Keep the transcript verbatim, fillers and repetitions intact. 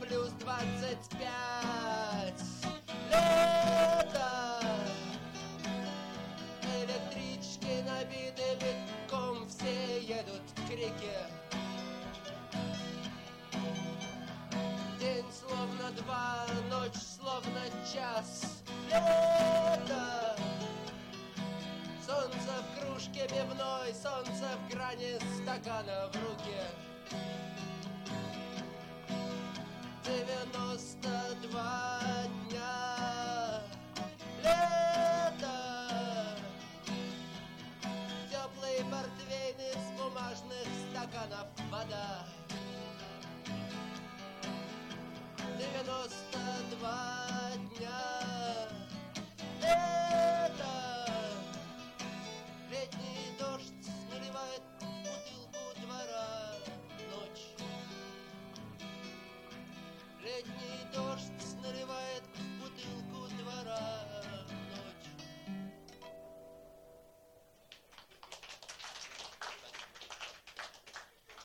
плюс двадцать пять. Лето! Электрички набиты битком, все едут к реке. День словно два, ночь словно час. Лето! Солнце в кружке пивной, солнце в грани стакана в руке. Девяносто два дня. Лето! Теплые портвейны с бумажных стаканов вода. Девяносто два дня.